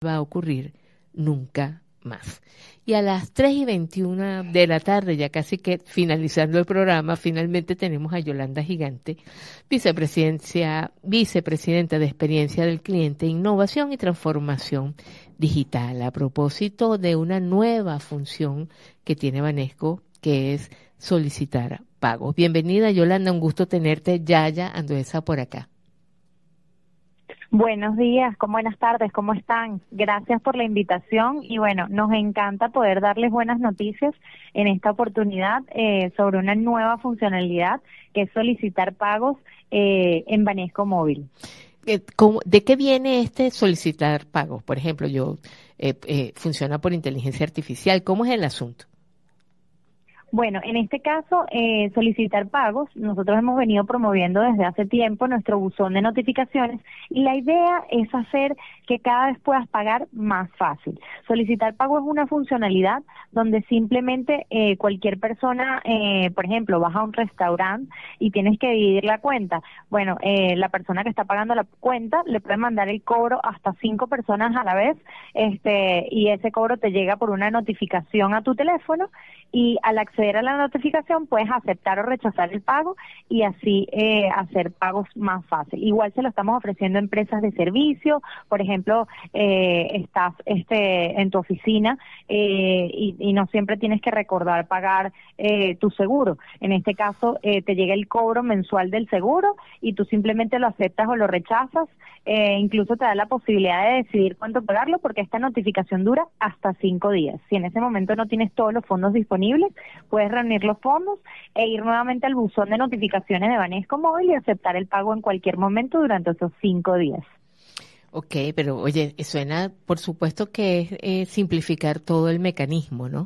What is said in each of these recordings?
va a ocurrir nunca más. Y a las 3:21 de la tarde, ya casi que finalizando el programa, finalmente tenemos a Yolanda Gigante, vicepresidenta de Experiencia del Cliente, Innovación y Transformación Digital, a propósito de una nueva función que tiene Banesco, que es solicitar pagos. Bienvenida, Yolanda, un gusto tenerte. Yaya Anduesa por acá. Buenos días, buenas tardes, ¿cómo están? Gracias por la invitación y bueno, nos encanta poder darles buenas noticias en esta oportunidad sobre una nueva funcionalidad que es solicitar pagos en Banesco Móvil. ¿De qué viene este solicitar pagos? Por ejemplo, funciona por inteligencia artificial. ¿Cómo es el asunto? Bueno, en este caso, solicitar pagos, nosotros hemos venido promoviendo desde hace tiempo nuestro buzón de notificaciones y la idea es hacer que cada vez puedas pagar más fácil. Solicitar pago es una funcionalidad donde simplemente cualquier persona, por ejemplo, vas a un restaurante y tienes que dividir la cuenta. Bueno, la persona que está pagando la cuenta le puede mandar el cobro hasta 5 personas a la vez, y ese cobro te llega por una notificación a tu teléfono y al acceder a la notificación puedes aceptar o rechazar el pago y así hacer pagos más fácil. Igual se lo estamos ofreciendo a empresas de servicio, por ejemplo, estás en tu oficina y no siempre tienes que recordar pagar tu seguro. En este caso te llega el cobro mensual del seguro y tú simplemente lo aceptas o lo rechazas. Incluso te da la posibilidad de decidir cuánto pagarlo porque esta notificación dura hasta 5 días. Si en ese momento no tienes todos los fondos disponibles, puedes reunir los fondos e ir nuevamente al buzón de notificaciones de Banesco Móvil y aceptar el pago en cualquier momento durante esos 5 días. Ok, pero oye, suena, por supuesto que es simplificar todo el mecanismo, ¿no?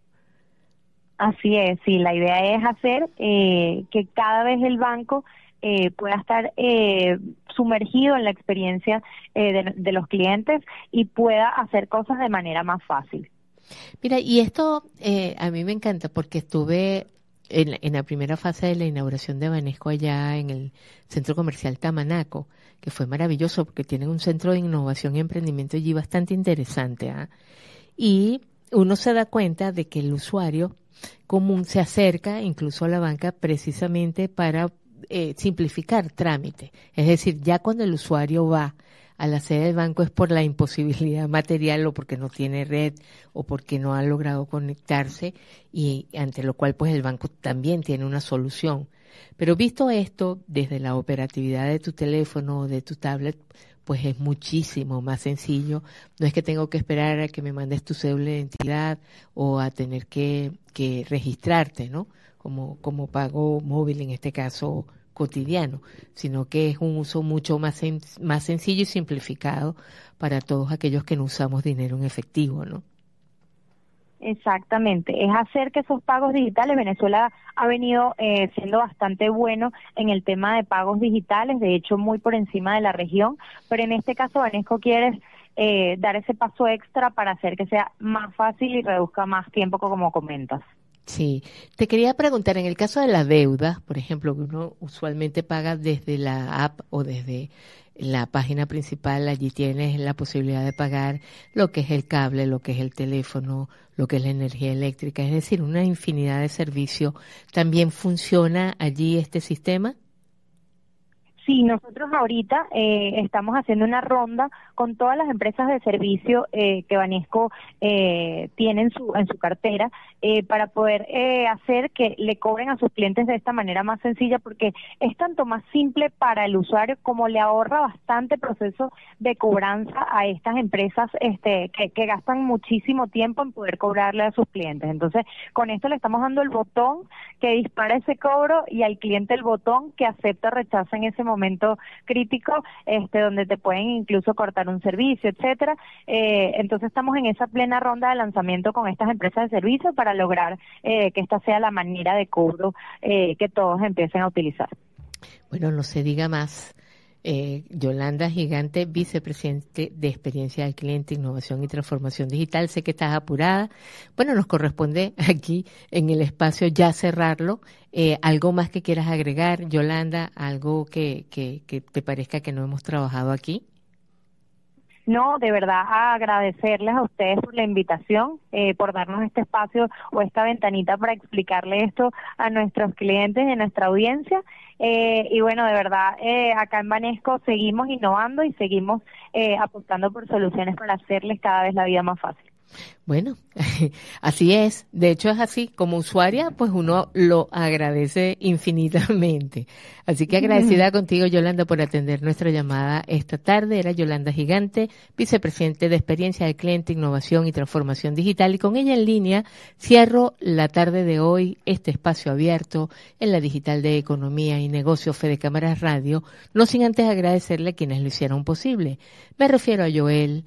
Así es, sí, la idea es hacer que cada vez el banco pueda estar sumergido en la experiencia de los clientes y pueda hacer cosas de manera más fácil. Mira, y esto a mí me encanta porque estuve en la primera fase de la inauguración de Banesco allá en el Centro Comercial Tamanaco, que fue maravilloso porque tienen un centro de innovación y emprendimiento allí bastante interesante, ¿ah? Y uno se da cuenta de que el usuario común se acerca incluso a la banca precisamente para simplificar trámites. Es decir, ya cuando el usuario va a la sede del banco es por la imposibilidad material o porque no tiene red o porque no ha logrado conectarse y ante lo cual pues el banco también tiene una solución. Pero visto esto desde la operatividad de tu teléfono o de tu tablet, pues es muchísimo más sencillo. No es que tengo que esperar a que me mandes tu cédula de identidad o a tener que registrarte, ¿no? Como pago móvil en este caso cotidiano, sino que es un uso mucho más sencillo y simplificado para todos aquellos que no usamos dinero en efectivo, ¿no? Exactamente, es hacer que esos pagos digitales, Venezuela ha venido siendo bastante bueno en el tema de pagos digitales, de hecho muy por encima de la región, pero en este caso Banesco quiere dar ese paso extra para hacer que sea más fácil y reduzca más tiempo, como comentas. Sí, te quería preguntar, en el caso de la deuda, por ejemplo, que uno usualmente paga desde la app o desde la página principal, allí tienes la posibilidad de pagar lo que es el cable, lo que es el teléfono, lo que es la energía eléctrica, es decir, una infinidad de servicios. ¿También funciona allí este sistema? Sí, nosotros ahorita estamos haciendo una ronda con todas las empresas de servicio que Banesco tiene en su cartera para poder hacer que le cobren a sus clientes de esta manera más sencilla, porque es tanto más simple para el usuario como le ahorra bastante proceso de cobranza a estas empresas que gastan muchísimo tiempo en poder cobrarle a sus clientes. Entonces, con esto le estamos dando el botón que dispara ese cobro y al cliente el botón que acepta o rechaza en ese momento crítico, donde te pueden incluso cortar un servicio, etcétera. Entonces estamos en esa plena ronda de lanzamiento con estas empresas de servicio para lograr que esta sea la manera de cobro que todos empiecen a utilizar. Bueno, no se diga más. Yolanda Gigante, vicepresidente de Experiencia del Cliente, Innovación y Transformación Digital. Sé que estás apurada. Bueno, nos corresponde aquí en el espacio ya cerrarlo. ¿Algo más que quieras agregar, Yolanda? ¿Algo que te parezca que no hemos trabajado aquí? No, de verdad, a agradecerles a ustedes por la invitación, por darnos este espacio o esta ventanita para explicarle esto a nuestros clientes de nuestra audiencia. Y bueno, de verdad, acá en Banesco seguimos innovando y seguimos apostando por soluciones para hacerles cada vez la vida más fácil. Bueno, así es. De hecho es así. Como usuaria, pues uno lo agradece infinitamente. Así que agradecida contigo, Yolanda, por atender nuestra llamada esta tarde. Era Yolanda Gigante, vicepresidente de Experiencia de Cliente, Innovación y Transformación Digital. Y con ella en línea cierro la tarde de hoy este espacio abierto en la Digital de Economía y Negocios Fede Cámaras Radio, no sin antes agradecerle a quienes lo hicieron posible. Me refiero a Joel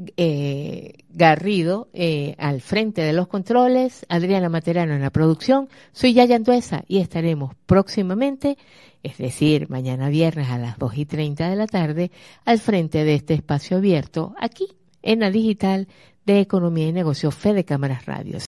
Garrido al frente de los controles, Adriana Materano en la producción, soy Yaya Antuesa y estaremos próximamente, es decir, mañana viernes a las 2:30 de la tarde, al frente de este espacio abierto aquí en la Digital de Economía y Negocios Fede Cámaras Radio.